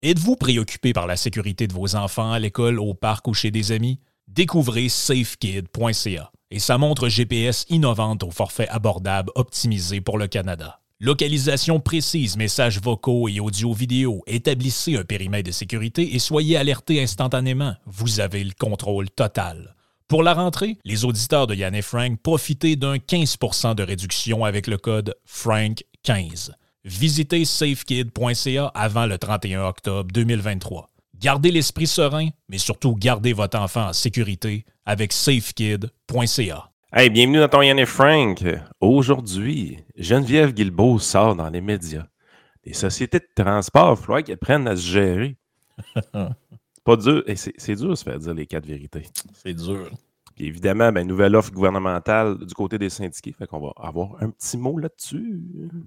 Êtes-vous préoccupé par la sécurité de vos enfants à l'école, au parc ou chez des amis? Découvrez safekid.ca et sa montre GPS innovante au forfait abordable optimisé pour le Canada. Localisation précise, messages vocaux et audio-vidéo. Établissez un périmètre de sécurité et soyez alertés instantanément. Vous avez le contrôle total. Pour la rentrée, les auditeurs de Yann et Frank, profitez d'un 15% de réduction avec le code FRANK15. Visitez safekid.ca avant le 31 octobre 2023. Gardez l'esprit serein, mais surtout gardez votre enfant en sécurité avec safekid.ca. Hey, bienvenue dans ton Yann et Frank. Aujourd'hui, Geneviève Guilbeault sort dans les médias. Les sociétés de transport, il va falloir qu'elles prennent à se gérer. C'est pas dur. Et c'est dur de se faire dire les 4 vérités. C'est dur. Puis évidemment, nouvelle offre gouvernementale du côté des syndiqués. Fait qu'on va avoir un petit mot là-dessus.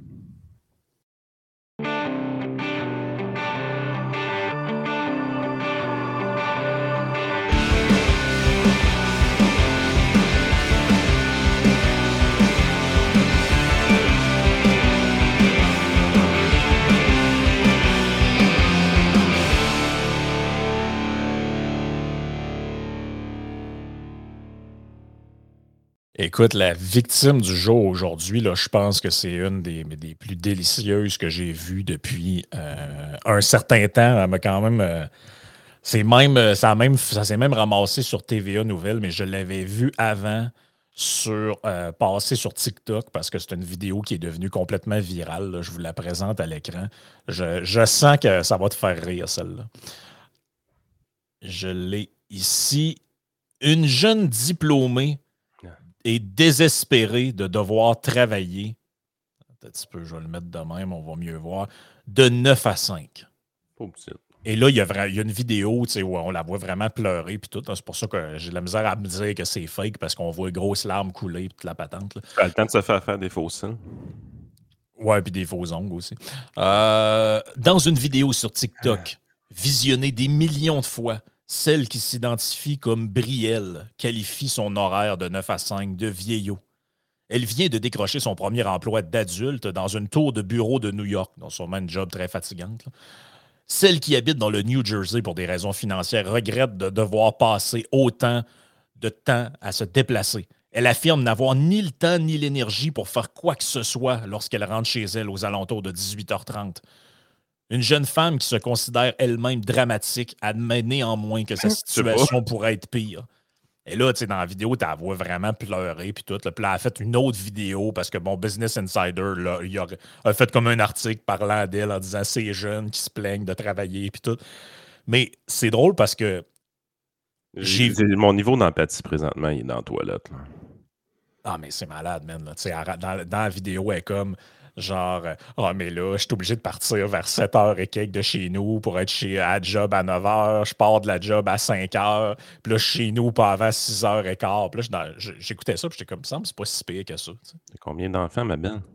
Écoute, la victime du jour aujourd'hui, là, je pense que c'est une des plus délicieuses que j'ai vues depuis un certain temps. Elle m'a quand même. Ça s'est même ramassé sur TVA Nouvelles, mais je l'avais vu avant passer sur TikTok parce que c'est une vidéo qui est devenue complètement virale. Là. Je vous la présente à l'écran. Je sens que ça va te faire rire, celle-là. Je l'ai ici. Une jeune diplômée est désespérée de devoir travailler. Un petit peu, je vais le mettre de même, on va mieux voir. De 9 à 5. Et là, il y a une vidéo où on la voit vraiment pleurer. Puis tout. C'est pour ça que j'ai de la misère à me dire que c'est fake parce qu'on voit grosses larmes couler et toute la patente. Ça a le temps de se faire des faux seins. Ouais, puis des faux ongles aussi. Dans une vidéo sur TikTok, visionnée des millions de fois, celle qui s'identifie comme Brielle qualifie son horaire de 9 à 5 de vieillot. Elle vient de décrocher son premier emploi d'adulte dans une tour de bureau de New York, donc sûrement une job très fatigante. Là. Celle qui habite dans le New Jersey pour des raisons financières regrette de devoir passer autant de temps à se déplacer. Elle affirme n'avoir ni le temps ni l'énergie pour faire quoi que ce soit lorsqu'elle rentre chez elle aux alentours de 18h30. Une jeune femme qui se considère elle-même dramatique admet néanmoins que sa situation pourrait être pire. Et là, tu sais, dans la vidéo, tu la vois vraiment pleurer puis tout. Là. Puis là, elle a fait une autre vidéo parce que, bon, Business Insider là, a fait comme un article parlant d'elle en disant ces jeunes qui se plaignent de travailler puis tout. Mais c'est drôle parce que mon niveau d'empathie présentement, il est dans la toilette. Là. Ah, mais c'est malade, man. Là. Dans la vidéo, elle est comme genre mais là, je suis obligé de partir vers 7h et quelques de chez nous pour être à la job à 9h. Je pars de la job à 5h. Puis là, je suis chez nous pas avant 6h15. Puis là, j'écoutais ça, puis j'étais comme ça, mais c'est pas si pire que ça. T'as combien d'enfants, ma belle?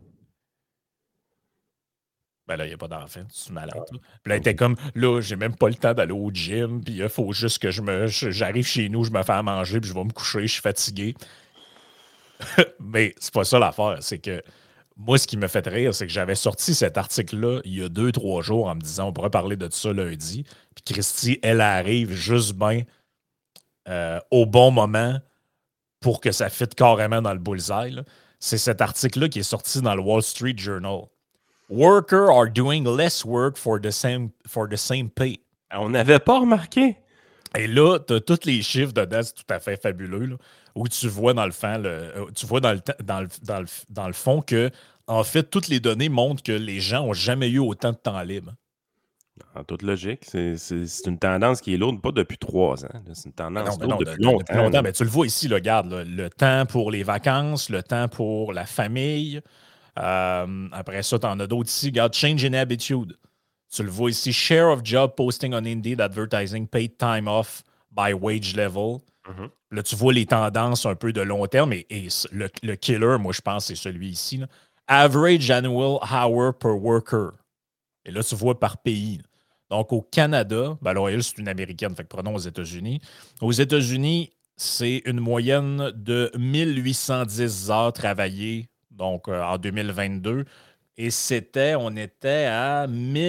Ben là, il n'y a pas d'enfant, tu es malade. Là. Puis là, elle était comme, là, j'ai même pas le temps d'aller au gym, puis il faut juste que j'arrive chez nous, je me fais à manger, puis je vais me coucher, je suis fatigué. Mais c'est pas ça l'affaire, c'est que moi, ce qui me fait rire, c'est que j'avais sorti cet article-là il y a 2-3 jours en me disant on pourrait parler de ça lundi. Puis Christy, elle arrive juste bien au bon moment pour que ça fitte carrément dans le bullseye. Là. C'est cet article-là qui est sorti dans le Wall Street Journal. Workers are doing less work for the same pay. On n'avait pas remarqué. Et là, tu as tous les chiffres dedans, c'est tout à fait fabuleux. Là, où tu vois dans le fond, tu vois dans le fond que, en fait, toutes les données montrent que les gens n'ont jamais eu autant de temps libre. En toute logique, c'est une tendance qui est lourde, pas depuis 3 ans. C'est une tendance lourde depuis longtemps. Depuis longtemps. Mais tu le vois ici, là, regarde, là, le temps pour les vacances, le temps pour la famille. Après ça, tu en as d'autres ici. Regarde, change in attitude. Tu le vois ici, share of job posting on Indeed advertising paid time off by wage level. Mm-hmm. Là, tu vois les tendances un peu de long terme et le killer, moi, je pense, c'est celui ici. Là. Average annual hour per worker. Et là, tu vois par pays. Donc, au Canada, ben là, elle, c'est une Américaine, fait que prenons aux États-Unis. Aux États-Unis, c'est une moyenne de 1810 heures travaillées, donc en 2022, Et on était à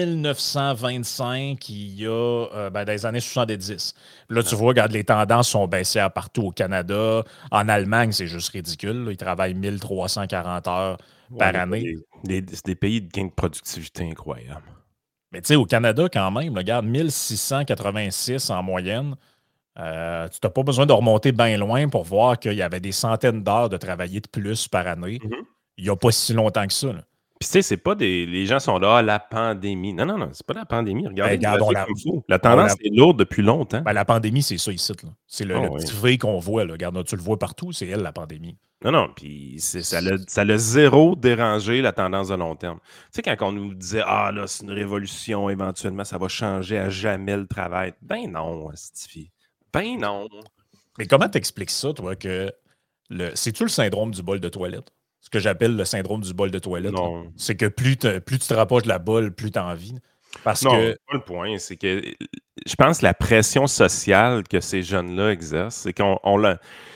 1925, il y a dans les années 70. Puis là, tu vois, regarde, les tendances sont baissières partout au Canada. En Allemagne, c'est juste ridicule, là. Ils travaillent 1340 heures Ouais, par mais année. c'est des pays de gain de productivité incroyable. Mais tu sais, au Canada, quand même, regarde, 1686 en moyenne. Tu n'as pas besoin de remonter bien loin pour voir qu'il y avait des centaines d'heures de travailler de plus par année. Mhm. Il n'y a pas si longtemps que ça, là. Puis tu sais, c'est pas des. Les gens sont là, ah, la pandémie. Non, non, non, c'est pas la pandémie. Ben, Regardez le regarde, graphique comme il faut. La on tendance la, est lourde depuis longtemps. ben, la pandémie, c'est ça ici, là. C'est Ah le oui. petit V qu'on voit, là. Regarde, tu le vois partout, c'est elle, la pandémie. Non, non, puis ça l'a zéro dérangé la tendance de long terme. Tu sais, quand on nous disait, ah là, c'est une révolution, éventuellement, ça va changer à jamais le travail. Ben non, Stifi. Ben non. Mais comment t'expliques ça, toi, que c'est-tu le syndrome du bol de toilette? Ce que j'appelle le syndrome du bol de toilette, là. Non. C'est que plus tu te rapproches de la bolle, plus tu as envie. Parce Non, que c'est pas le point. C'est que je pense que la pression sociale que ces jeunes-là exercent, c'est qu'on l'a.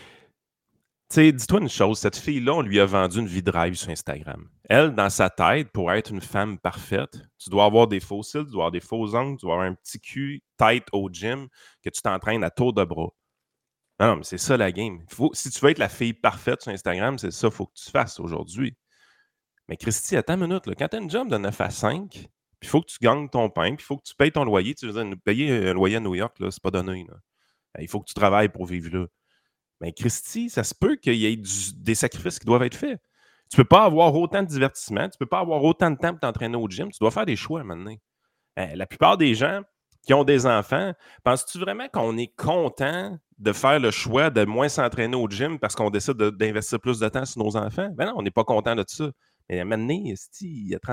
Tu sais, dis-toi une chose, cette fille-là, on lui a vendu une vie de rêve sur Instagram. Elle, dans sa tête, pour être une femme parfaite, tu dois avoir des faux cils, tu dois avoir des faux ongles, tu dois avoir un petit cul tight au gym, que tu t'entraînes à tour de bras. Non, non, mais c'est ça la game. Si tu veux être la fille parfaite sur Instagram, c'est ça qu'il faut que tu fasses aujourd'hui. Mais Christy, attends une minute, là. Quand tu as une job de 9 à 5, puis il faut que tu gagnes ton pain, puis il faut que tu payes ton loyer. Tu veux dire, payer un loyer à New York, là, c'est pas donné. Là. Il faut que tu travailles pour vivre là. Mais Christy, ça se peut qu'il y ait des sacrifices qui doivent être faits. Tu ne peux pas avoir autant de divertissement, tu ne peux pas avoir autant de temps pour t'entraîner au gym. Tu dois faire des choix maintenant. La plupart des gens qui ont des enfants, penses-tu vraiment qu'on est content de faire le choix de moins s'entraîner au gym parce qu'on décide d'investir plus de temps sur nos enfants? Ben non, on n'est pas content de ça. Mais maintenant, il y a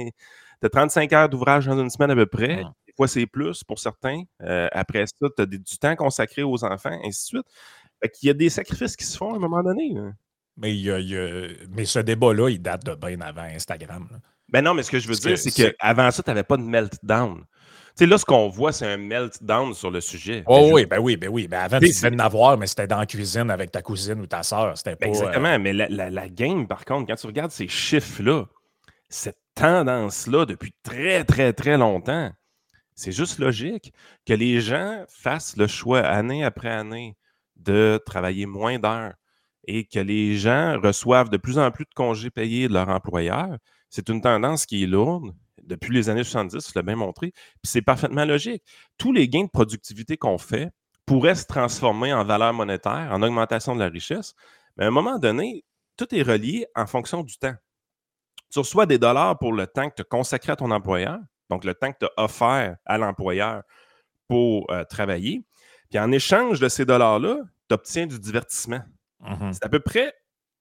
35 heures d'ouvrage dans une semaine à peu près. Des fois, c'est plus pour certains. Après ça, tu as du temps consacré aux enfants, ainsi de suite. Fait qu'il y a des sacrifices qui se font à un moment donné. Là. mais, mais ce débat-là, il date de bien avant Instagram, là. Ben non, mais ce que je veux Parce dire, c'est qu'avant ça, tu n'avais pas de meltdown. Tu sais, là, ce qu'on voit, c'est un meltdown sur le sujet. Oh oui, ben oui, ben oui. Ben avant, tu devais en avoir, mais c'était dans la cuisine avec ta cousine ou ta soeur. C'était pas. Exactement, mais la game, par contre, quand tu regardes ces chiffres-là, cette tendance-là depuis très, très, très longtemps, c'est juste logique que les gens fassent le choix année après année de travailler moins d'heures et que les gens reçoivent de plus en plus de congés payés de leur employeur. C'est une tendance qui est lourde. Depuis les années 70, je l'ai bien montré. Puis c'est parfaitement logique. Tous les gains de productivité qu'on fait pourraient se transformer en valeur monétaire, en augmentation de la richesse. Mais à un moment donné, tout est relié en fonction du temps. Tu reçois des dollars pour le temps que tu as consacré à ton employeur, donc le temps que tu as offert à l'employeur pour travailler. Puis en échange de ces dollars-là, tu obtiens du divertissement. C'est à peu près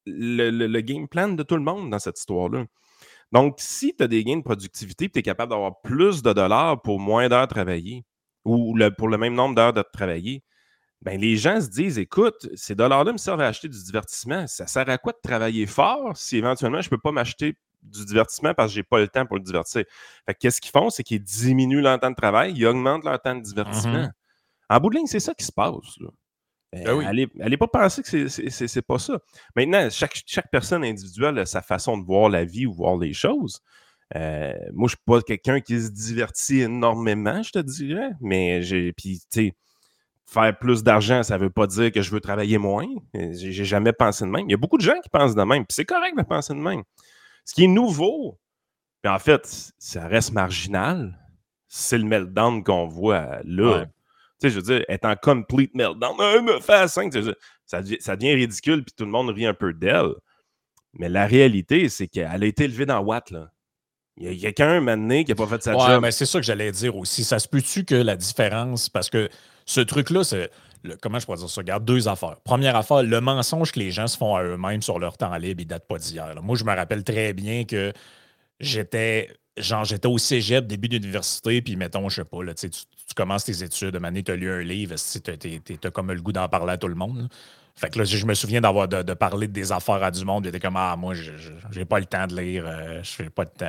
le game plan de tout le monde dans cette histoire-là. Donc, si tu as des gains de productivité et tu es capable d'avoir plus de dollars pour moins d'heures travaillées ou pour le même nombre d'heures de travailler, ben les gens se disent, écoute, ces dollars-là me servent à acheter du divertissement. Ça sert à quoi de travailler fort si éventuellement je ne peux pas m'acheter du divertissement parce que je n'ai pas le temps pour le divertir? Fait que qu'est-ce qu'ils font? C'est qu'ils diminuent leur temps de travail, ils augmentent leur temps de divertissement. En bout de ligne, c'est ça qui se passe. Là. Ben oui. Allez pas penser que c'est pas ça. Maintenant, chaque personne individuelle a sa façon de voir la vie ou voir les choses. Moi, je ne suis pas quelqu'un qui se divertit énormément, je te dirais. Mais puis, tu sais, faire plus d'argent, ça ne veut pas dire que je veux travailler moins. J'ai jamais pensé de même. Il y a beaucoup de gens qui pensent de même. Puis c'est correct de penser de même. Ce qui est nouveau, puis en fait, ça reste marginal, c'est le meltdown qu'on voit là. Ouais. Tu sais, je veux dire, être en complete meltdown, me fait à 5, ça devient ridicule, puis tout le monde rit un peu d'elle. Mais la réalité, c'est qu'elle a été élevée dans Watt, là. Il y a quelqu'un, un moment donné, qui n'a pas fait sa job. Mais c'est ça que j'allais dire aussi. Ça se peut-tu que la différence, parce que ce truc-là, c'est. Comment je pourrais dire ça? Regarde, deux affaires. Première affaire, le mensonge que les gens se font à eux-mêmes sur leur temps libre, il date pas d'hier, là. Moi, je me rappelle très bien que j'étais au cégep, début d'université, puis mettons, je sais pas, là, tu commences tes études, de année, tu as lu un livre, tu as comme le goût d'en parler à tout le monde, là. Fait que là, je me souviens de parler des affaires à du monde, et t'es comme, ah, moi, j'ai pas le temps de lire, je fais pas de temps.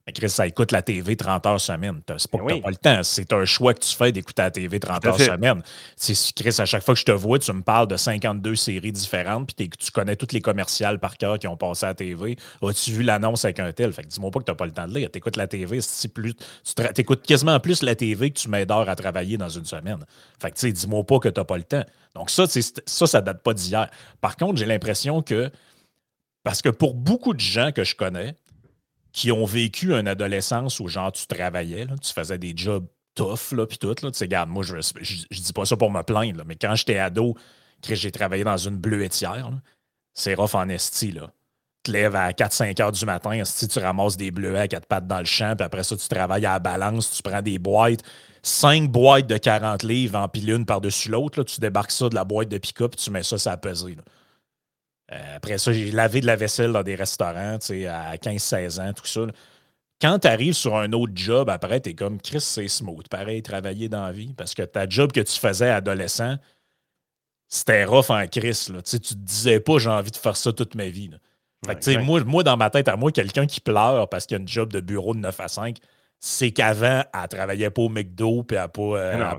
Chris, ça écoute la TV 30 heures semaine. C'est pas que Oui. t'as pas le temps. C'est un choix que tu fais d'écouter la TV 30 heures semaine. Chris, à chaque fois que je te vois, tu me parles de 52 séries différentes, puis tu connais toutes les commerciales par cœur qui ont passé à la TV. As-tu vu l'annonce avec un tel? Fait que dis-moi pas que t'as pas le temps de lire. T'écoutes la TV, t'écoutes quasiment plus la TV que tu mets d'heures à travailler dans une semaine. Fait que tu sais, dis-moi pas que t'as pas le temps. Donc ça date pas d'hier. Par contre, j'ai l'impression que, parce que pour beaucoup de gens que je connais, qui ont vécu une adolescence où, genre, tu travaillais, là, tu faisais des jobs tough, là, puis tout, là. Tu sais, regarde, moi, je dis pas ça pour me plaindre, là, mais quand j'étais ado, que j'ai travaillé dans une bleuetière, là, c'est rough en esti, là. Tu te lèves à 4-5 heures du matin, esti, tu ramasses des bleuets à 4 pattes dans le champ, puis après ça, tu travailles à la balance, tu prends des boîtes, 5 boîtes de 40 livres empilées une par-dessus l'autre, là, tu débarques ça de la boîte de pick-up, puis tu mets ça sur la pesée, là. Après ça, j'ai lavé de la vaisselle dans des restaurants, tu sais, à 15-16 ans, tout ça, là. Quand tu arrives sur un autre job, après, tu es comme Chris, c'est smooth. Pareil, travailler dans la vie. Parce que ta job que tu faisais adolescent, c'était rough en Chris. Là. Tu te disais pas, j'ai envie de faire ça toute ma vie. Là. Fait que, moi, dans ma tête, à moi, quelqu'un qui pleure parce qu'il y a une job de bureau de 9 à 5, c'est qu'avant, elle travaillait pas au McDo, puis elle pas.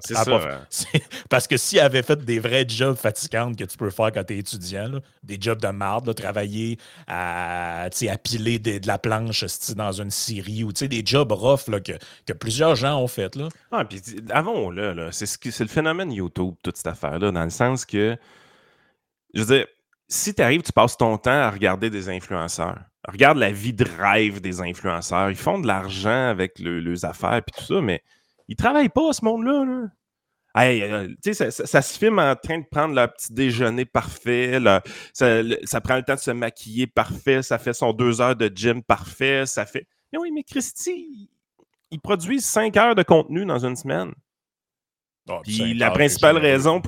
Parce que si elle avait fait des vrais jobs fatigantes que tu peux faire quand tu es étudiant, là, des jobs de marde, là, travailler à piler de la planche dans une scierie, ou des jobs rough là, que plusieurs gens ont fait. Là. Ah, puis avant, c'est le phénomène YouTube, toute cette affaire-là, dans le sens que, je veux dire, si tu arrives, tu passes ton temps à regarder des influenceurs. Regarde la vie de rêve des influenceurs. Ils font de l'argent avec leurs affaires et tout ça, mais ils travaillent pas, ce monde-là. Là. Hey, ça se filme en train de prendre leur petit déjeuner parfait. Ça prend le temps de se maquiller parfait. Ça fait son 2 heures de gym parfait. Ça fait. Mais oui, mais Christy, ils produisent 5 heures de contenu dans une semaine. Oh, puis la principale raison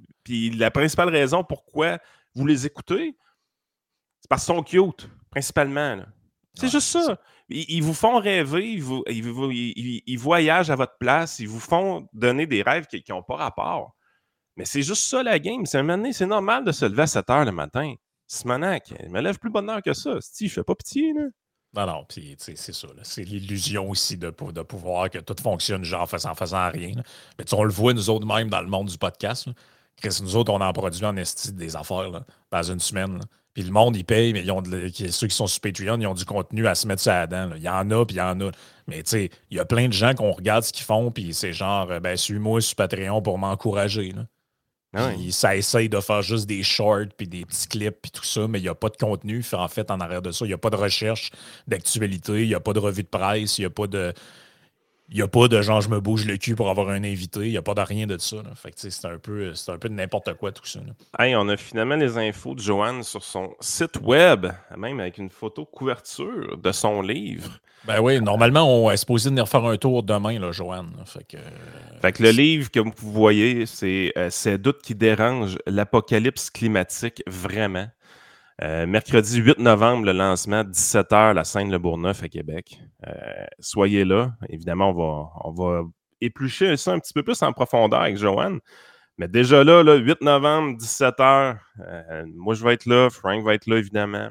pourquoi vous les écoutez, c'est parce qu'ils sont cute, principalement. Là. C'est juste ça. Ils vous font rêver, ils voyagent à votre place, ils vous font donner des rêves qui n'ont pas rapport. Mais c'est juste ça la game. C'est normal de se lever à 7 heures le matin. Simonac, il me lève plus bonne heure que ça. Je fais pas pitié, là. Non, puis c'est ça. Là. C'est l'illusion aussi de pouvoir que tout fonctionne genre en faisant rien. Là. Mais on le voit, nous autres, même dans le monde du podcast. Là. Chris, nous autres, on en produit en esti des affaires là, dans une semaine. Là. Puis le monde, ils payent, mais ceux qui sont sur Patreon, ils ont du contenu à se mettre sur la dent. Là. Il y en a, puis il y en a. Mais tu sais, il y a plein de gens qu'on regarde ce qu'ils font, puis c'est genre, suis-moi sur Patreon pour m'encourager. Là. Puis ça essaye de faire juste des shorts, puis des petits clips, puis tout ça, mais il n'y a pas de contenu. En fait, en arrière de ça, il n'y a pas de recherche d'actualité, il n'y a pas de revue de presse, il n'y a pas de... Il n'y a pas de genre je me bouge le cul pour avoir un invité, il n'y a pas de rien de ça. Là. Fait que c'est un peu de n'importe quoi tout ça. Là. Hey, on a finalement les infos de Joanne sur son site web, même avec une photo couverture de son livre. Ben oui, normalement, on est supposé venir faire un tour demain, là, Joanne. Là. Fait que le livre que vous voyez, c'est Ces doutes qui dérangent l'apocalypse climatique vraiment. Mercredi 8 novembre, le lancement, 17h, la Scène-Le Bourgneuf à Québec. Soyez là. Évidemment, on va éplucher ça un petit peu plus en profondeur avec Joanne. Mais déjà là 8 novembre, 17h, moi, je vais être là. Frank va être là, évidemment.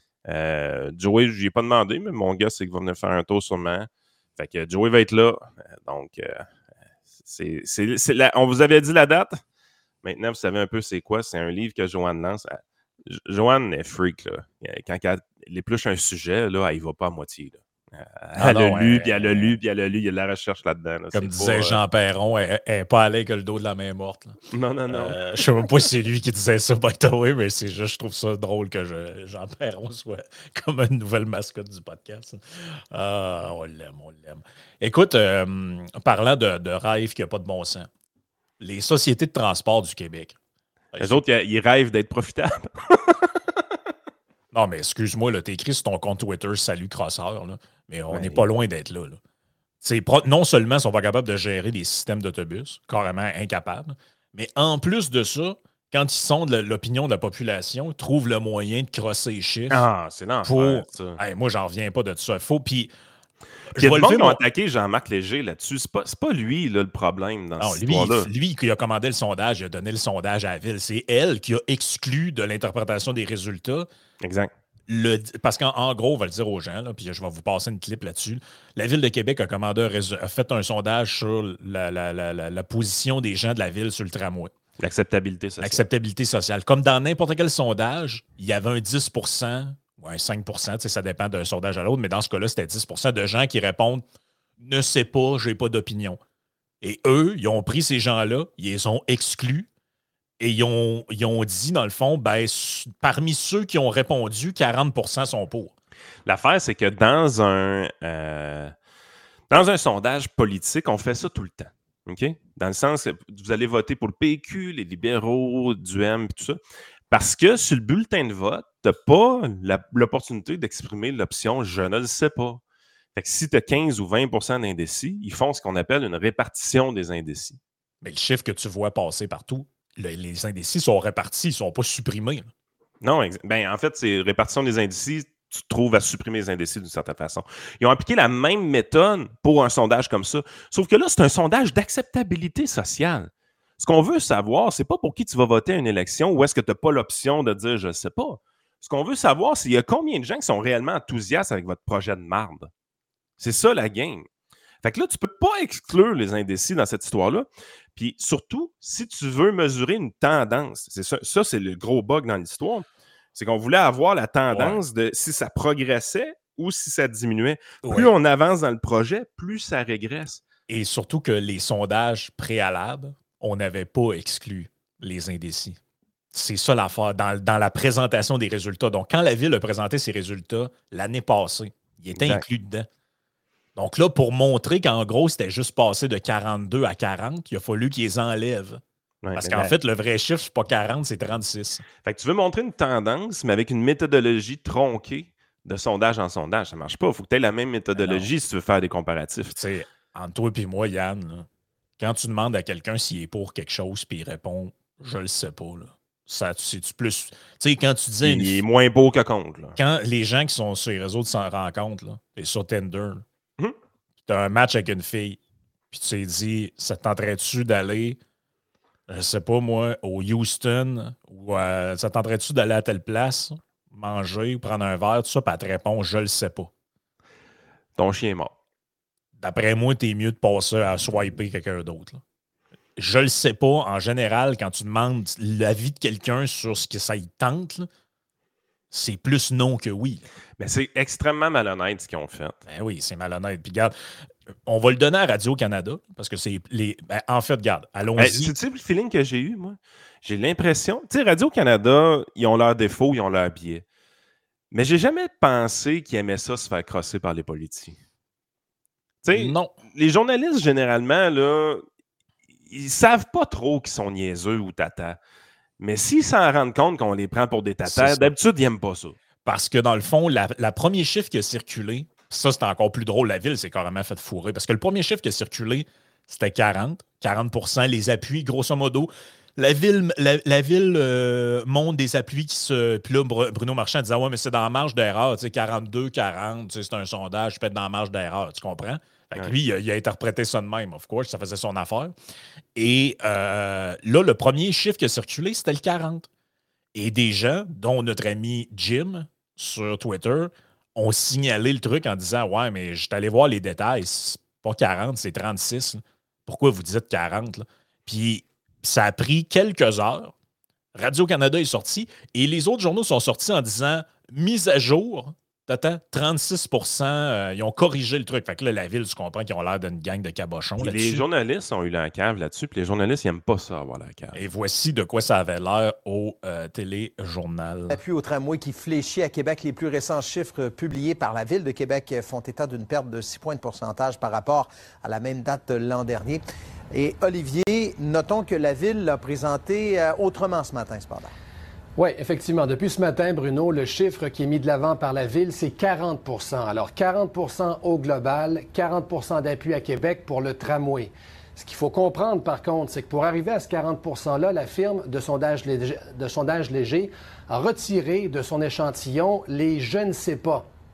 Joey, je lui ai pas demandé, mais mon gars, c'est qu'il va venir faire un tour sûrement. Fait que Joey va être là. Donc, on vous avait dit la date. Maintenant, vous savez un peu c'est quoi. C'est un livre que Joanne lance. Joanne est freak, là. Quand elle épluche un sujet, là, elle y va pas à moitié, là. Elle a lu, puis elle a lu, puis elle a lu. Il y a de la recherche là-dedans. Là. Comme disait Jean Perron, elle n'est pas allée avec le dos de la main morte. Là. Non. Je ne sais même pas si c'est lui qui disait ça, by the way, mais c'est juste, je trouve ça drôle que Jean Perron soit comme une nouvelle mascotte du podcast. On l'aime. Écoute, parlant de rêve qui n'a pas de bon sens, les sociétés de transport du Québec. Les autres, ils rêvent d'être profitables. Non, mais excuse-moi, tu écrit sur ton compte Twitter « Salut crosseur », mais on n'est pas loin d'être là. Non seulement ils sont pas capables de gérer des systèmes d'autobus, carrément incapables, mais en plus de ça, quand ils sont de l'opinion de la population, ils trouvent le moyen de crosser les chiffres. Ah, c'est l'enfer, ça. Hey, moi, j'en reviens pas de ça. Il y a des gens qui ont attaqué Jean-Marc Léger là-dessus. C'est pas lui là, le problème dans cette histoire-là. Lui qui a commandé le sondage, il a donné le sondage à la ville. C'est elle qui a exclu de l'interprétation des résultats. Exact. Parce qu'en gros, on va le dire aux gens, là, puis je vais vous passer une clip là-dessus. La Ville de Québec a fait un sondage sur la position des gens de la ville sur le tramway. L'acceptabilité sociale. L'acceptabilité sociale. Comme dans n'importe quel sondage, il y avait un 10 ou un 5 ça dépend d'un sondage à l'autre, mais dans ce cas-là, c'était 10 de gens qui répondent « ne sais pas, j'ai pas d'opinion ». Et eux, ils ont pris ces gens-là, ils les ont exclus et ils ont dit, dans le fond, parmi ceux qui ont répondu, 40 sont pour. L'affaire, c'est que dans un sondage politique, on fait ça tout le temps. OK? Dans le sens que vous allez voter pour le PQ, les libéraux, Duhem, tout ça. Parce que sur le bulletin de vote, tu n'as pas l'opportunité d'exprimer l'option « je ne le sais pas ». Fait que si tu as 15 ou 20 d'indécis, ils font ce qu'on appelle une répartition des indécis. Mais le chiffre que tu vois passer partout, les indécis sont répartis, ils ne sont pas supprimés. Non, en fait, c'est répartition des indécis, tu te trouves à supprimer les indécis d'une certaine façon. Ils ont appliqué la même méthode pour un sondage comme ça. Sauf que là, c'est un sondage d'acceptabilité sociale. Ce qu'on veut savoir, c'est pas pour qui tu vas voter à une élection ou est-ce que tu n'as pas l'option de dire « je ne sais pas ». Ce qu'on veut savoir, c'est il y a combien de gens qui sont réellement enthousiastes avec votre projet de marde. C'est ça la game. Fait que là, tu peux pas exclure les indécis dans cette histoire-là. Puis surtout, si tu veux mesurer une tendance, c'est ça c'est le gros bug dans l'histoire, c'est qu'on voulait avoir la tendance de si ça progressait ou si ça diminuait. Plus on avance dans le projet, plus ça régresse. Et surtout que les sondages préalables, on n'avait pas exclu les indécis. C'est ça l'affaire dans la présentation des résultats. Donc, quand la Ville a présenté ses résultats l'année passée, il était inclus dedans. Donc là, pour montrer qu'en gros, c'était juste passé de 42 à 40, il a fallu qu'ils les enlèvent. Parce qu'en fait, le vrai chiffre, c'est pas 40, c'est 36. Fait que tu veux montrer une tendance, mais avec une méthodologie tronquée de sondage en sondage. Ça marche pas. Il faut que tu aies la même méthodologie si tu veux faire des comparatifs. Tu sais, entre toi et moi, Yann, là, quand tu demandes à quelqu'un s'il est pour quelque chose puis il répond « je le sais pas », là. Ça, c'est-tu plus. Tu sais, quand tu disais. Il est moins beau que contre. Là. Quand les gens qui sont sur les réseaux de rencontre, là, et sur Tinder, tu as un match avec une fille, puis tu t'es dit, ça te tenterait-tu d'aller, je sais pas moi, au Houston, ou ça te tenterait-tu d'aller à telle place, manger ou prendre un verre, tout ça, puis elle te répond, je le sais pas. Ton chien est mort. D'après moi, t'es mieux de passer à swiper quelqu'un d'autre. Là. Je le sais pas, en général, quand tu demandes l'avis de quelqu'un sur ce que ça y tente, là, c'est plus non que oui. Mais c'est extrêmement malhonnête ce qu'ils ont fait. Ben oui, c'est malhonnête. Puis regarde, on va le donner à Radio-Canada, parce que c'est les. Ben, en fait, regarde, allons-y. C'est-tu le feeling que j'ai eu, moi? J'ai l'impression. Tu sais, Radio-Canada, ils ont leurs défauts, ils ont leurs biais. Mais j'ai jamais pensé qu'ils aimaient ça se faire crosser par les politiciens. Tu sais, non. Les journalistes, généralement, là, ils savent pas trop qu'ils sont niaiseux ou tatas. Mais s'ils s'en rendent compte qu'on les prend pour des tatas, d'habitude, ils n'aiment pas ça. Parce que dans le fond, la premier chiffre qui a circulé, ça, c'était encore plus drôle. La Ville s'est carrément fait fourrer. Parce que le premier chiffre qui a circulé, c'était 40 les appuis, grosso modo. La Ville monte des appuis qui se. Puis là, Bruno Marchand disait ouais, mais c'est dans la marge d'erreur. Tu sais, 42, 40, tu sais, c'est un sondage, peut être dans la marge d'erreur. Tu comprends? Fait que lui, il a interprété ça de même, of course, ça faisait son affaire. Et là, le premier chiffre qui a circulé, c'était le 40. Et des gens, dont notre ami Jim sur Twitter, ont signalé le truc en disant ouais, mais je suis allé voir les détails, c'est pas 40, c'est 36. Là. Pourquoi vous dites 40? Là? Puis ça a pris quelques heures. Radio-Canada est sorti et les autres journaux sont sortis en disant mise à jour. T'attends, 36 ils ont corrigé le truc. Fait que là, la Ville, tu comprends qu'ils ont l'air d'une gang de cabochons là-dessus. Les journalistes ont eu la cave là-dessus, puis les journalistes, ils n'aiment pas ça, avoir la cave. Et voici de quoi ça avait l'air au téléjournal. L'appui au tramway qui fléchit à Québec. Les plus récents chiffres publiés par la Ville de Québec font état d'une perte de 6 points de pourcentage par rapport à la même date de l'an dernier. Et Olivier, notons que la Ville l'a présenté autrement ce matin, cependant. Oui, effectivement. Depuis ce matin, Bruno, le chiffre qui est mis de l'avant par la Ville, c'est 40 Alors, 40 au global, 40 d'appui à Québec pour le tramway. Ce qu'il faut comprendre, par contre, c'est que pour arriver à ce 40 %-là, la firme de sondage léger a retiré de son échantillon les « je ne sais pas ».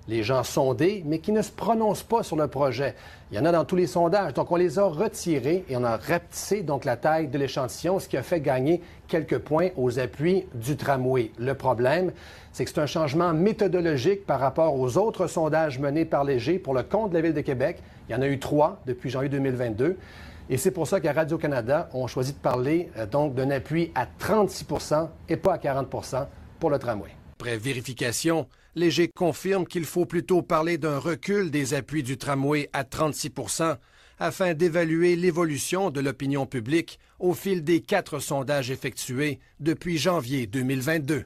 Les gens sondés, mais qui ne se prononcent pas sur le projet. Il y en a dans tous les sondages. Donc, on les a retirés et on a rapetissé donc la taille de l'échantillon, ce qui a fait gagner quelques points aux appuis du tramway. Le problème, c'est que c'est un changement méthodologique par rapport aux autres sondages menés par Léger pour le compte de la Ville de Québec. Il y en a eu 3 depuis janvier 2022. Et c'est pour ça qu'à Radio-Canada, on choisit de parler donc d'un appui à 36 % et pas à 40 % pour le tramway. Après vérification, Léger confirme qu'il faut plutôt parler d'un recul des appuis du tramway à 36 % afin d'évaluer l'évolution de l'opinion publique au fil des 4 sondages effectués depuis janvier 2022.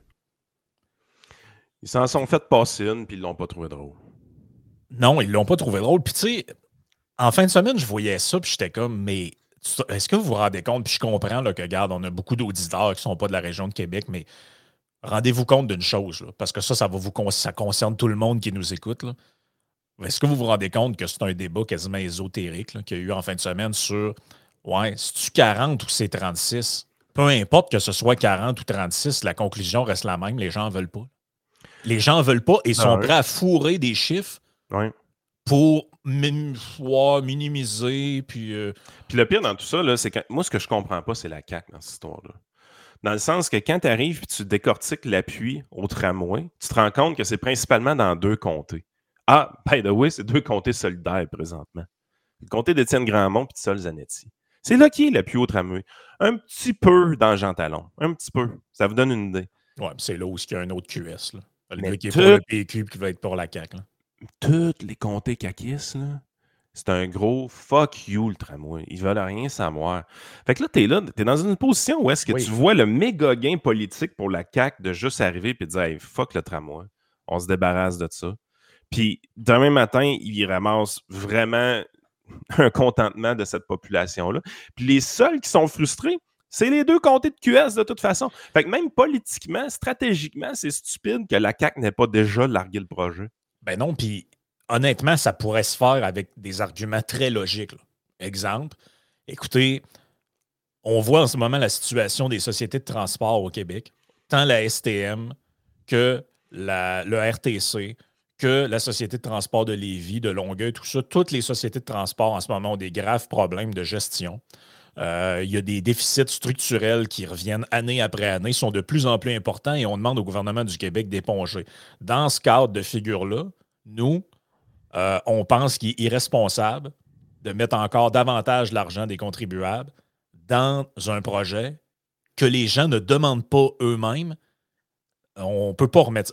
Ils s'en sont fait passer une, puis ils l'ont pas trouvé drôle. Non, ils l'ont pas trouvé drôle. Puis tu sais, en fin de semaine, je voyais ça, puis j'étais comme, mais est-ce que vous vous rendez compte? Puis je comprends là, que, regarde, on a beaucoup d'auditeurs qui sont pas de la région de Québec, mais rendez-vous compte d'une chose, là, parce que ça concerne tout le monde qui nous écoute. Là. Est-ce que vous vous rendez compte que c'est un débat quasiment ésotérique là, qu'il y a eu en fin de semaine sur, ouais, c'est-tu 40 ou c'est 36? Peu importe que ce soit 40 ou 36, la conclusion reste la même, les gens n'en veulent pas. Les gens n'en veulent pas et sont prêts à fourrer des chiffres pour minimiser. Puis le pire dans tout ça, là, c'est que moi, ce que je comprends pas, c'est la CAQ dans cette histoire-là. Dans le sens que quand tu arrives et tu décortiques l'appui au tramway, tu te rends compte que c'est principalement dans 2 comtés. Ah, by the way, c'est 2 comtés solidaires présentement. Le comté d'Étienne Grandmont et de Sol Zanetti. C'est là qui est l'appui au tramway. Un petit peu dans Jean Talon. Un petit peu. Ça vous donne une idée. Oui, c'est là où il y a un autre QS. Là. Le Mais gars qui est pour le PQ et qui va être pour la CAQ. Là. Tous les comtés caquistes, là, c'est un gros fuck you, le tramway. Ils veulent rien savoir. Fait que là, t'es dans une position où est-ce que tu vois le méga gain politique pour la CAQ de juste arriver et de dire hey, fuck le tramway. On se débarrasse de ça. Puis demain matin, ils ramassent vraiment un contentement de cette population-là. Puis les seuls qui sont frustrés, c'est les 2 comtés de QS de toute façon. Fait que même politiquement, stratégiquement, c'est stupide que la CAQ n'ait pas déjà largué le projet. Ben non, puis honnêtement, ça pourrait se faire avec des arguments très logiques. Là. Exemple, écoutez, on voit en ce moment la situation des sociétés de transport au Québec, tant la STM que le RTC, que la Société de transport de Lévis, de Longueuil, tout ça, toutes les sociétés de transport en ce moment ont des graves problèmes de gestion. Il y a des déficits structurels qui reviennent année après année, sont de plus en plus importants et on demande au gouvernement du Québec d'éponger. Dans ce cadre de figure-là, nous, on pense qu'il est irresponsable de mettre encore davantage l'argent des contribuables dans un projet que les gens ne demandent pas eux-mêmes. On ne peut pas remettre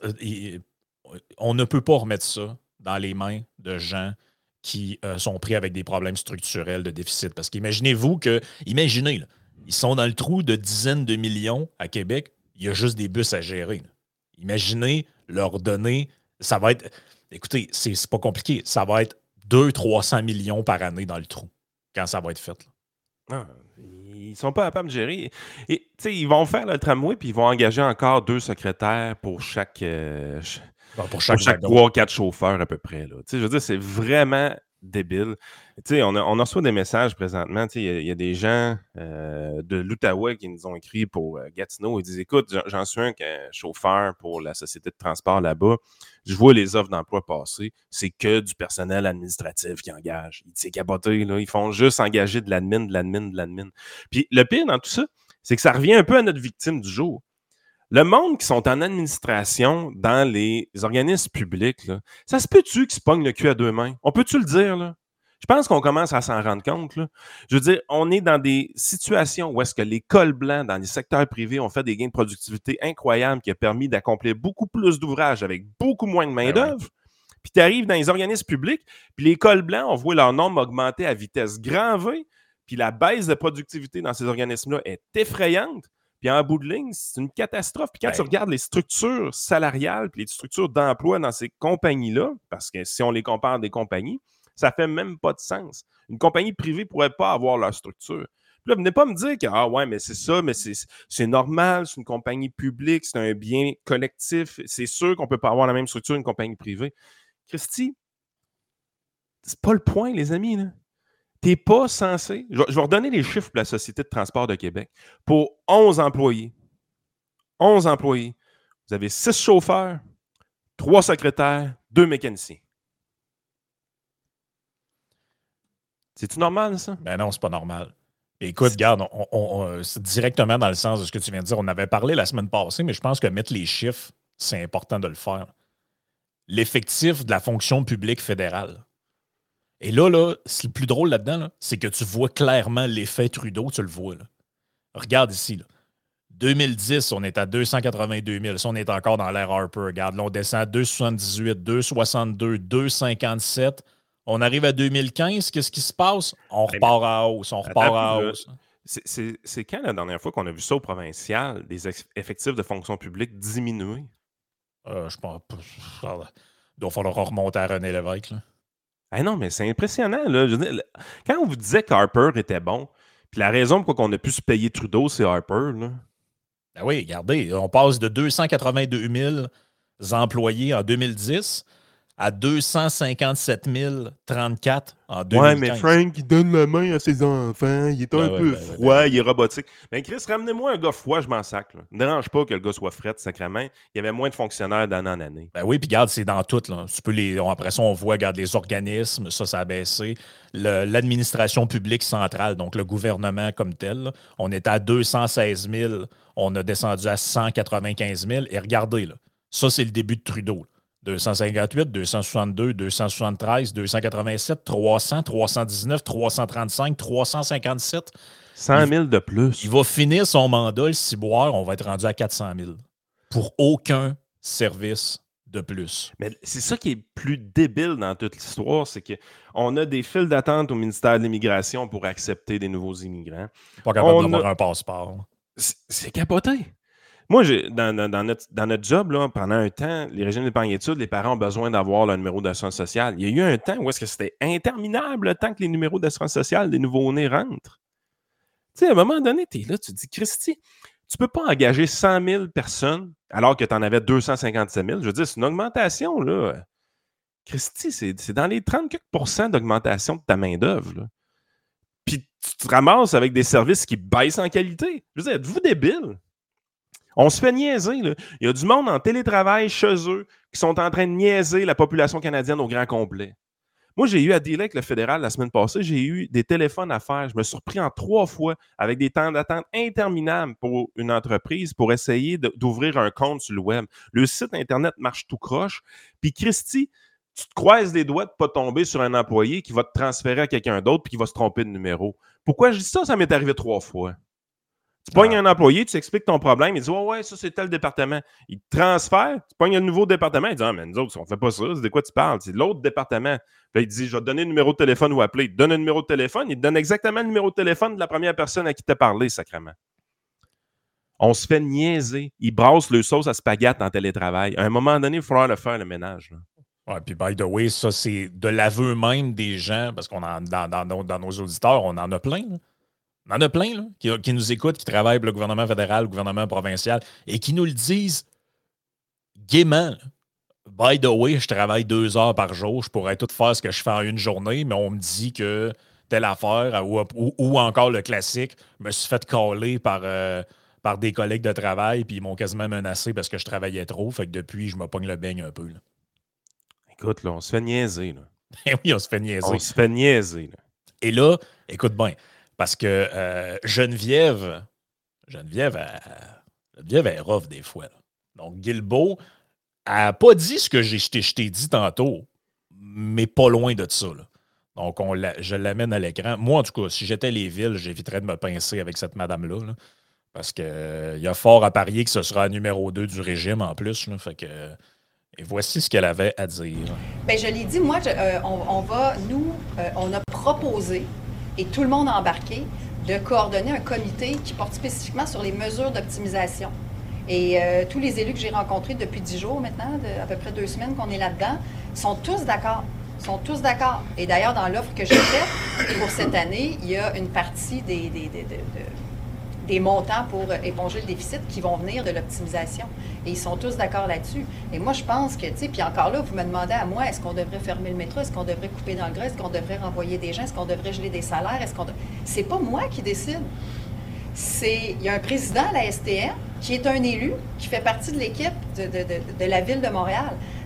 ça dans les mains de gens qui sont pris avec des problèmes structurels de déficit. Parce qu'imaginez-vous imaginez, là, ils sont dans le trou de dizaines de millions à Québec, il y a juste des bus à gérer. Là. Imaginez leur donner, ça va être, écoutez, c'est pas compliqué, ça va être 200-300 millions par année dans le trou quand ça va être fait. Là. Ah, ils sont pas capables de gérer. Et ils vont faire le tramway puis ils vont engager encore 2 secrétaires pour chaque... Pour chaque 3-4 chauffeurs à peu près. Là. Je veux dire, c'est vraiment débile. On reçoit des messages présentement. Il y a des gens de l'Outaouais qui nous ont écrit pour Gatineau. Ils disent écoute, j'en suis un chauffeur pour la société de transport là-bas. Je vois les offres d'emploi passer. C'est que du personnel administratif qui engage. C'est capoté. Là. Ils font juste engager de l'admin. Puis le pire dans tout ça, c'est que ça revient un peu à notre victime du jour. Le monde qui sont en administration dans les organismes publics, là, ça se peut-tu qu'ils se pognent le cul à 2 mains? On peut-tu le dire, là? Je pense qu'on commence à s'en rendre compte, là. Je veux dire, on est dans des situations où est-ce que les cols blancs dans les secteurs privés ont fait des gains de productivité incroyables qui ont permis d'accomplir beaucoup plus d'ouvrages avec beaucoup moins de main-d'œuvre. Puis tu arrives dans les organismes publics, puis les cols blancs, on voit leur nombre augmenter à vitesse grand V, puis la baisse de productivité dans ces organismes-là est effrayante. Puis en bout de ligne, c'est une catastrophe. Puis quand tu regardes les structures salariales puis les structures d'emploi dans ces compagnies-là, parce que si on les compare à des compagnies, ça fait même pas de sens. Une compagnie privée ne pourrait pas avoir leur structure. Puis là, venez pas me dire que, ah ouais, mais c'est ça, mais c'est normal, c'est une compagnie publique, c'est un bien collectif. C'est sûr qu'on ne peut pas avoir la même structure qu'une compagnie privée. Christy, c'est pas le point, les amis, là. T'es pas censé... Je vais redonner les chiffres pour la Société de transport de Québec. Pour 11 employés, vous avez 6 chauffeurs, 3 secrétaires, 2 mécaniciens. C'est-tu normal, ça? Ben non, c'est pas normal. Écoute, regarde, c'est directement dans le sens de ce que tu viens de dire. On avait parlé la semaine passée, mais je pense que mettre les chiffres, c'est important de le faire. L'effectif de la fonction publique fédérale. Et là, c'est le plus drôle là-dedans, là, c'est que tu vois clairement l'effet Trudeau, tu le vois. Là. Regarde ici. Là. 2010, on est à 282 000. Ça, on est encore dans l'ère Harper. Regarde, là, on descend à 278, 262, 257. On arrive à 2015, qu'est-ce qui se passe? On repart à hausse, on repart à hausse. C'est quand la dernière fois qu'on a vu ça au provincial, des effectifs de fonction publique diminuer? Je pense pas. Il doit falloir remonter à René Lévesque. Là. Ah non, mais c'est impressionnant. Là. Je veux dire, quand on vous disait qu'Harper était bon, puis la raison pourquoi on a pu se payer Trudeau, c'est Harper. Là. Ben oui, regardez, on passe de 282 000 employés en 2010 à 257 034 en 2015. Ouais, mais Frank, il donne la main à ses enfants, il est un peu froid, il est robotique. Mais Chris, ramenez-moi un gars froid, je m'en sac. Là. Ne me dérange pas que le gars soit fret, sacrément. Il y avait moins de fonctionnaires d'année en année. Ben oui, puis regarde, c'est dans tout. Là. Tu peux après ça, on voit, regarde, les organismes, ça a baissé. L'administration publique centrale, donc le gouvernement comme tel, là, on était à 216 000, on a descendu à 195 000. Et regardez, là, ça, c'est le début de Trudeau. Là. 258, 262, 273, 287, 300, 319, 335, 357. 100 000 de plus. Il va finir son mandat, le ciboire, on va être rendu à 400 000. Pour aucun service de plus. Mais c'est ça qui est plus débile dans toute l'histoire, c'est qu'on a des files d'attente au ministère de l'Immigration pour accepter des nouveaux immigrants. Pas capable d'avoir un passeport. C'est capoté. Moi, dans notre job, là, pendant un temps, les régimes d'épargne-études, les parents ont besoin d'avoir le numéro d'assurance sociale. Il y a eu un temps où est-ce que c'était interminable le temps que les numéros d'assurance sociale des nouveaux-nés rentrent. Tu sais, à un moment donné, tu es là, tu te dis, Christy, tu peux pas engager 100 000 personnes alors que tu en avais 257 000. Je veux dire, c'est une augmentation, là. Christy, c'est dans les 30% d'augmentation de ta main-d'œuvre. Puis tu te ramasses avec des services qui baissent en qualité. Je veux dire, êtes-vous débile? On se fait niaiser. Là. Il y a du monde en télétravail chez eux qui sont en train de niaiser la population canadienne au grand complet. Moi, j'ai eu à dealer avec le fédéral la semaine passée. J'ai eu des téléphones à faire. Je me suis repris en 3 fois avec des temps d'attente interminables pour une entreprise pour essayer d'ouvrir un compte sur le web. Le site Internet marche tout croche. Puis, Christy, tu te croises les doigts de ne pas tomber sur un employé qui va te transférer à quelqu'un d'autre puis qui va se tromper de numéro. Pourquoi je dis ça? Ça m'est arrivé 3 fois. Tu pognes un employé, tu expliques ton problème, il dit ouais, ça c'est tel département. Il te transfère, tu pognes un nouveau département, il dit mais nous autres, on fait pas ça, c'est de quoi tu parles? C'est de l'autre département. Puis il dit je vais te donner le numéro de téléphone ou appeler. Il te donne un numéro de téléphone, il te donne exactement le numéro de téléphone de la première personne à qui t'as parlé, sacrément. On se fait niaiser. Il brasse le sauce à spaghetti en télétravail. À un moment donné, il va falloir le faire, le ménage. Là. Ouais, puis by the way, ça c'est de l'aveu même des gens, parce qu'on dans nos auditeurs, on en a plein. Là. On en a plein là, qui nous écoutent, qui travaillent pour le gouvernement fédéral, le gouvernement provincial, et qui nous le disent gaiement. Là. By the way, je travaille 2 heures par jour, je pourrais tout faire ce que je fais en une journée, mais on me dit que telle affaire, ou encore le classique, je me suis fait caller par des collègues de travail, puis ils m'ont quasiment menacé parce que je travaillais trop, fait que depuis, je me pogne le beigne un peu. Là. Écoute, là, on se fait niaiser. Là. Oui, on se fait niaiser. On se fait niaiser. Là. Et là, écoute bien, parce que Geneviève est rough des fois. Là. Donc, Guilbeault n'a pas dit ce que je t'ai dit tantôt, mais pas loin de ça. Là. Donc, je l'amène à l'écran. Moi, en tout cas, si j'étais les villes, j'éviterais de me pincer avec cette madame-là. Là, parce qu'il y a fort à parier que ce sera numéro 2 du régime en plus. Là, fait que, et voici ce qu'elle avait à dire. Bien, je l'ai dit, moi, on a proposé, et tout le monde a embarqué, de coordonner un comité qui porte spécifiquement sur les mesures d'optimisation. Et tous les élus que j'ai rencontrés depuis 10 jours maintenant, à peu près 2 semaines qu'on est là-dedans, sont tous d'accord. Sont tous d'accord. Et d'ailleurs, dans l'offre que j'ai faite pour cette année, il y a une partie des montants pour éponger le déficit qui vont venir de l'optimisation. Et ils sont tous d'accord là-dessus. Et moi, je pense que, tu sais, puis encore là, vous me demandez à moi, est-ce qu'on devrait fermer le métro? Est-ce qu'on devrait couper dans le gras? Est-ce qu'on devrait renvoyer des gens? Est-ce qu'on devrait geler des salaires? C'est pas moi qui décide. Il y a un président à la STM qui est un élu, qui fait partie de l'équipe de la Ville de Montréal.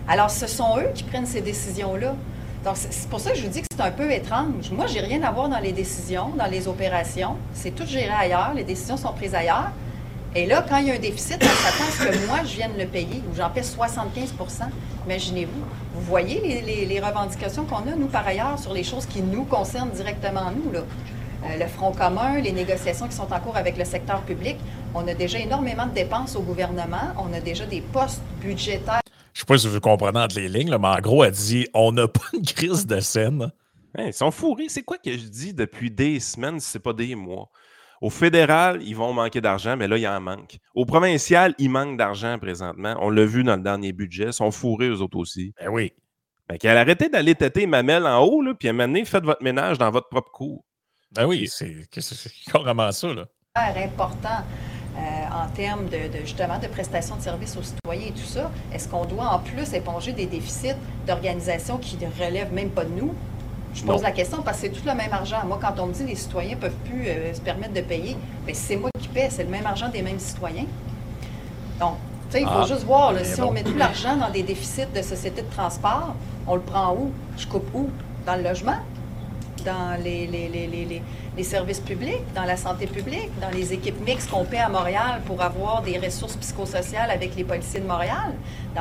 Alors, ce sont eux qui prennent ces décisions-là. Donc, c'est pour ça que je vous dis que c'est un peu étrange. Moi, j'ai rien à voir dans les décisions, dans les opérations. C'est tout géré ailleurs. Les décisions sont prises ailleurs. Et là, quand il y a un déficit, on s'attend à ce que moi, je vienne le payer, ou j'en paie 75 %. Imaginez-vous. Vous voyez les revendications qu'on a, nous, par ailleurs, sur les choses qui nous concernent directement, nous, là. Le Front commun, les négociations qui sont en cours avec le secteur public. On a déjà énormément de dépenses au gouvernement. On a déjà des postes budgétaires. Je ne sais pas si vous comprenez entre les lignes, là, mais en gros, elle dit on n'a pas une crise de scène. Ils sont fourrés. C'est quoi que je dis depuis des semaines, si ce n'est pas des mois? Au fédéral, ils vont manquer d'argent, mais là, il en manque. Au provincial, il manque d'argent présentement. On l'a vu dans le dernier budget. Ils sont fourrés, eux autres aussi. Ben oui. Fait qu'elle arrêtait d'aller têter mamelle en haut, là, puis à un moment donné, faites votre ménage dans votre propre cour. Ben oui, c'est carrément ça, là. Important en termes justement de prestations de services aux citoyens et tout ça. Est-ce qu'on doit en plus éponger des déficits d'organisations qui ne relèvent même pas de nous? Je pose la question parce que c'est tout le même argent. Moi, quand on me dit que les citoyens ne peuvent plus se permettre de payer, bien, c'est moi qui paie, c'est le même argent des mêmes citoyens. Donc, tu sais, il faut juste voir, là, si on met tout l'argent dans des déficits de sociétés de transport, on le prend où? Je coupe où? Dans le logement? Dans les services publics, dans la santé publique, dans les équipes mixtes qu'on paie à Montréal pour avoir des ressources psychosociales avec les policiers de Montréal.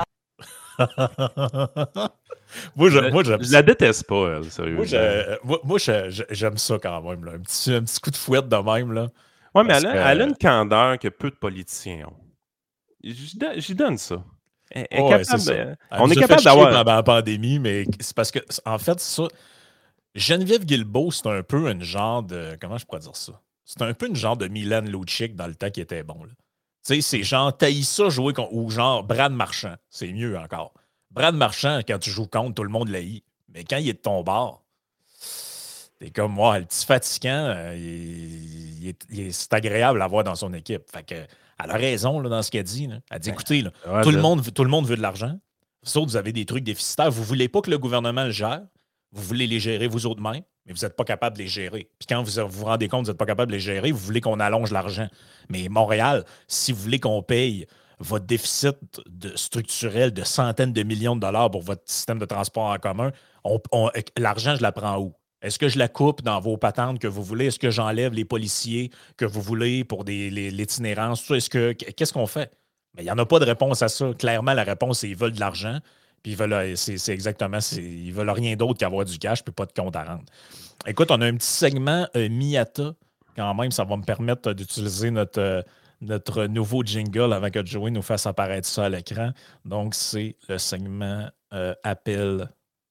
Je la déteste pas, elle, sérieusement. Moi, j'aime ça quand même, là. Un petit coup de fouette de même, là. Oui, mais elle a une candeur que peu de politiciens ont. J'y donne ça. On est capable d'avoir... pendant la pandémie, mais c'est parce que, en fait, ça... Geneviève Guilbeault, c'est un peu une genre de... Comment je pourrais dire ça? C'est un peu une genre de Milan Lucic dans le temps qui était bon. Tu sais, c'est genre Taïssa jouer contre... Ou genre Brad Marchand. C'est mieux encore. Brad Marchand, quand tu joues contre, tout le monde l'haït. Mais quand il est de ton bord, t'es comme moi, le petit fatigant, c'est agréable à voir dans son équipe. Fait que, elle a raison là, dans ce qu'elle dit. Là. Elle dit, écoutez, là, tout le monde veut de l'argent. Sauf que vous avez des trucs déficitaires. Vous ne voulez pas que le gouvernement le gère. Vous voulez les gérer vous autres mêmes, mais vous n'êtes pas capable de les gérer. Puis quand vous vous rendez compte que vous n'êtes pas capable de les gérer, vous voulez qu'on allonge l'argent. Mais Montréal, si vous voulez qu'on paye votre déficit structurel de centaines de millions de dollars pour votre système de transport en commun, l'argent, je la prends où? Est-ce que je la coupe dans vos patentes que vous voulez? Est-ce que j'enlève les policiers que vous voulez pour l'itinérance? Qu'est-ce qu'on fait? Mais il n'y en a pas de réponse à ça. Clairement, la réponse, c'est qu'ils veulent de l'argent. Puis c'est exactement, ils veulent rien d'autre qu'avoir du cash puis pas de compte à rendre. Écoute, on a un petit segment Miata. Quand même, ça va me permettre d'utiliser notre nouveau jingle avant que Joey nous fasse apparaître ça à l'écran. Donc, c'est le segment Appel.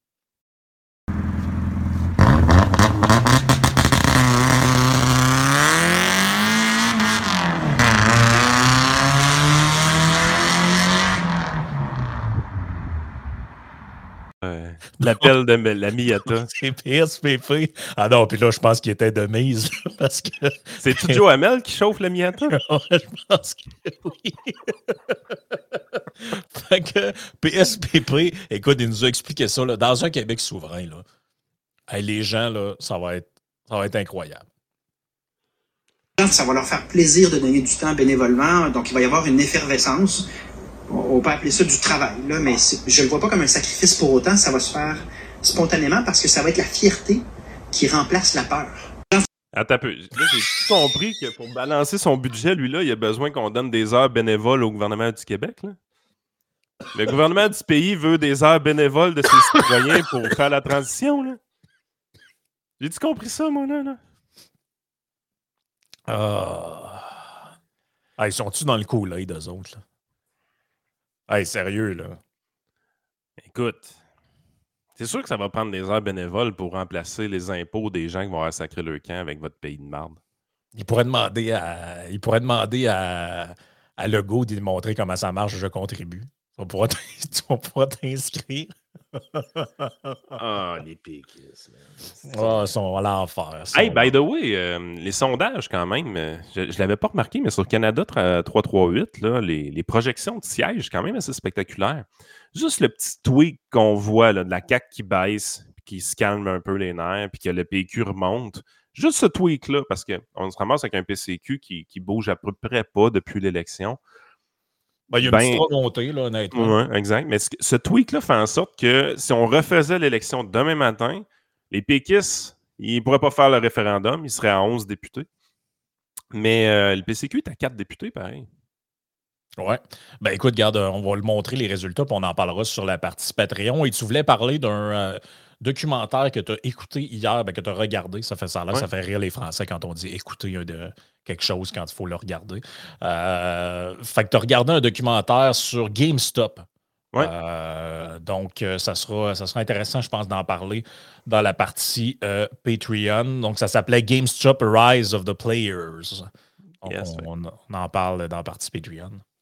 L'appel de la Miata. C'est PSPP. Ah non, puis là, je pense qu'il était de mise. Parce que... C'est-tu Joe Hamel qui chauffe la Miata? Je pense que oui. Fait que PSPP, écoute, il nous a expliqué ça là, dans un Québec souverain. Là. Hey, les gens, là, ça va être incroyable. Ça va leur faire plaisir de donner du temps bénévolement, donc il va y avoir une effervescence. On peut appeler ça du travail, là, mais je ne le vois pas comme un sacrifice pour autant. Ça va se faire spontanément parce que ça va être la fierté qui remplace la peur. Attends un peu. Là, j'ai compris que pour balancer son budget, lui-là, il a besoin qu'on donne des heures bénévoles au gouvernement du Québec. Là. Le gouvernement du pays veut des heures bénévoles de ses citoyens pour faire la transition. Là. J'ai-tu compris ça, moi, là? Ils sont-tu dans le Kool-Aid, eux autres? Là? Hey, sérieux, là. Écoute, c'est sûr que ça va prendre des heures bénévoles pour remplacer les impôts des gens qui vont avoir sacré leur camp avec votre pays de marde. Il pourrait demander à Legault de lui montrer comment ça marche, je contribue. Tu vas pouvoir t'inscrire. Les péquistes. Ils sont à l'enfer. Hey, by the way, les sondages, quand même, je ne l'avais pas remarqué, mais sur Canada 338, là, les projections de sièges, quand même assez spectaculaires. Juste le petit tweak qu'on voit là, de la CAQ qui baisse, qui se calme un peu les nerfs, puis que le PQ remonte. Juste ce tweak-là, parce qu'on se ramasse avec un PCQ qui bouge à peu près pas depuis l'élection. Ben, il y a une petite remontée, là, honnêtement. Oui, exact. Mais ce tweak-là fait en sorte que si on refaisait l'élection demain matin, les péquistes, ils ne pourraient pas faire le référendum, ils seraient à 11 députés. Mais le PCQ est à 4 députés, pareil. Ouais. Ben écoute, regarde, on va le montrer les résultats, puis on en parlera sur la partie Patreon. Et tu voulais parler d'un documentaire que tu as écouté hier, que tu as regardé. Ça fait ça là, ça fait rire les Français quand on dit écouter quelque chose quand il faut le regarder. Fait que tu as regardé un documentaire sur GameStop. Ouais. Donc, ça sera intéressant, je pense, d'en parler dans la partie Patreon. Donc, ça s'appelait GameStop Rise of the Players. Donc, Yes, on en parle dans la partie Patreon.